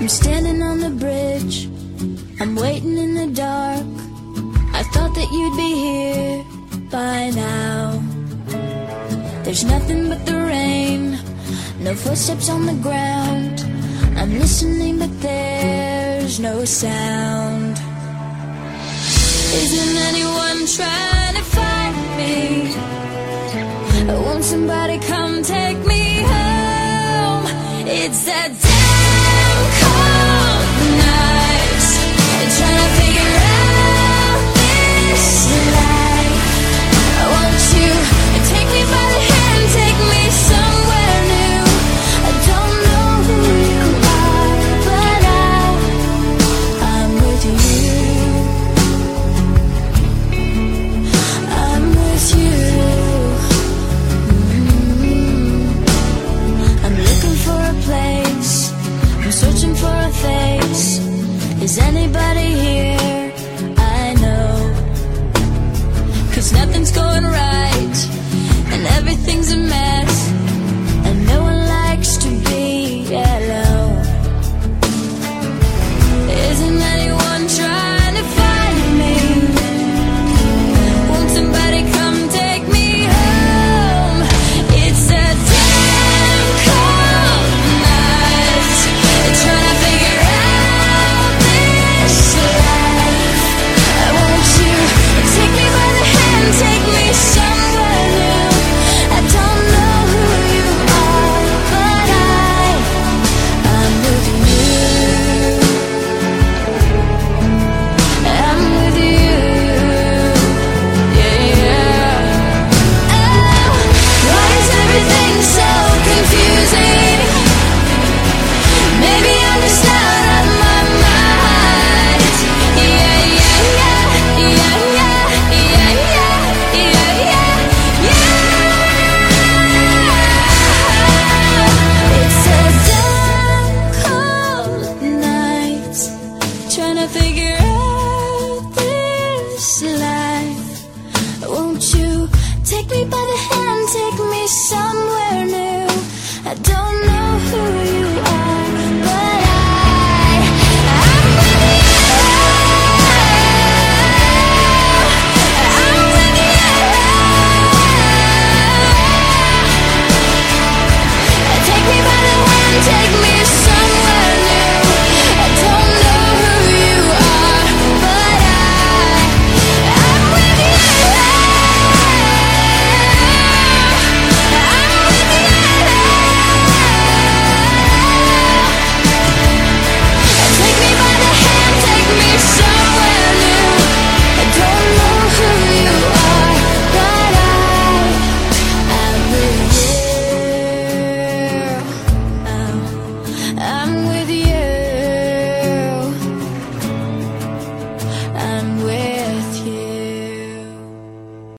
standing on the bridge, I'm waiting in the dark. I thought that you'd be here by now. There's nothing but the rain, no footsteps on the ground. I'm listening but there's no sound. Isn't anyone trying to find me? Won't somebody come take